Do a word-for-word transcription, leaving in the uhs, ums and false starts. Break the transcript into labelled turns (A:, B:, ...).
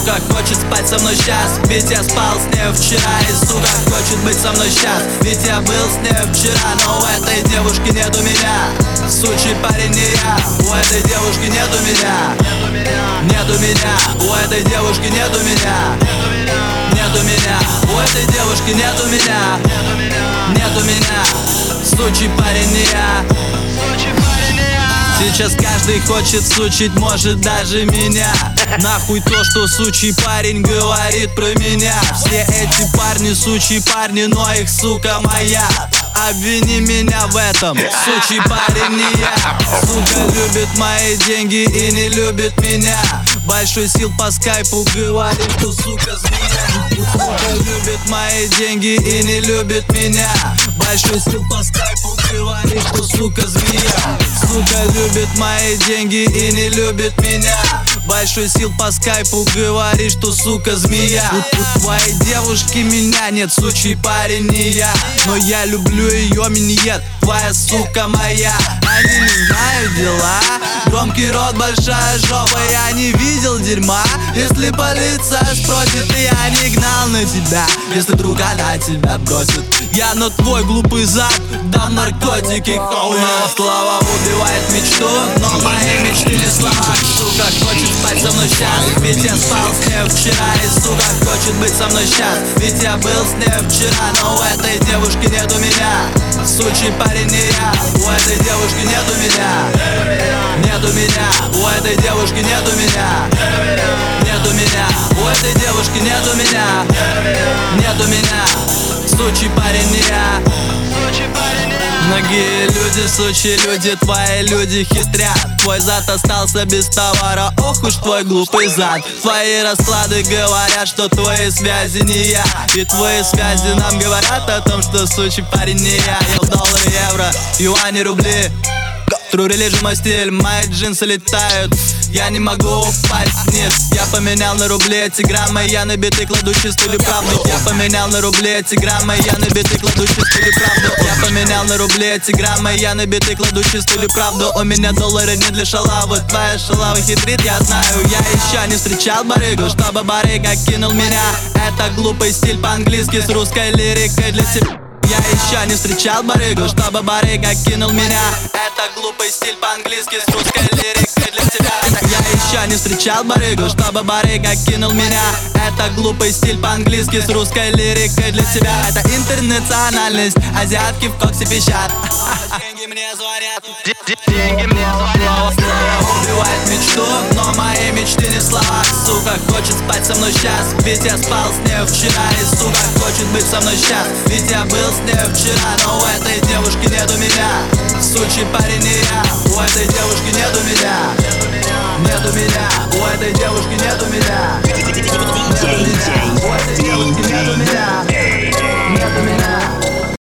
A: Сука хочет спать со мной сейчас, ведь я спал с ней вчера. И сука хочет быть со мной сейчас, ведь я был с ней вчера. Но у этой девушки нету меня, сучий парень не я. У этой девушки нету меня, нету меня. У этой девушки нету меня, нету меня. У этой девушки нету меня, нету меня. Сучий парень не я. Сейчас каждый хочет сучить, может даже меня. Нахуй то, что сучий парень говорит про меня. Все эти парни сучий парни, но их сука моя. Обвини меня в этом, сучий парень не я. Сука любит мои деньги и не любит меня. Большой сил по скайпу говорит, что сука змея. Сука любит мои деньги и не любит меня. Большой сил по скайпу говорит, что сука змея. Сука любит мои деньги и не любит меня. Большой сил по скайпу говорит, что сука змея. У, у твоей девушки меня нет, сучий парень не я. Но я люблю ее миньет, твоя сука моя. Они не знают дела, громкий рот, большая жопа. Я не видел дерьма, если полиция спросит. И я не гнал на тебя, если вдруг она тебя бросит. Я на твой глупый зад дам наркотики, хоуна. Слава убивает мечту, но мои мечты не слова. Сука хочет спать со мной сейчас, ведь я спал с ней вчера. И сука хочет быть со мной сейчас, ведь я был с ней вчера. Но у этой девушки нету меня, сучий парень не я. У этой девушки нету меня, нету меня. У этой девушки нету меня, нету меня. У этой девушки нету меня, нету меня. Сучий парень не я. Многие люди, сучие люди, твои люди хитрят. Твой зад остался без товара, ох уж твой глупый зад. Твои расклады говорят, что твои связи не я. И твои связи нам говорят о том, что сучий парень не я. Я доллары, евро, юани, рубли. True religion мой стиль, мои джинсы летают. Я не могу упасть вниз. Я поменял на рубли эти граммы, я на биты кладу чистую правду. Я поменял на рубли эти граммы, я на биты кладу чистую правду. Я поменял на рубли эти граммы, я на биты кладу чистую правду. У меня доллары не для шалавы, твоя шалава хитрит, я знаю. Я еще не встречал барыгу, чтобы барыга кинул меня. Это глупый стиль по-английски с русской лирикой для тебя. Я еще не встречал барыгу, чтобы барыга кинул меня. Это глупый стиль по-английски с русской лирикой для тебя. Я еще не встречал барыгу, чтобы барыга кинул меня. Это глупый стиль по-английски с русской лирикой для тебя. Это интернациональность, азиатки в коксе пищат. Деньги мне звонят, деньги мне звонят. Убивает мечту, но мои мечты не слова. Сука хочет спать со мной сейчас, ведь я спал с ней вчера. И сука хочет быть со мной сейчас, ведь я был с ней вчера. Но у этой девушки нету меня, сучий парень не я. У этой девушки нету меня, нету меня. У этой девушки нету меня, нету меня. У этой девушки нету меня.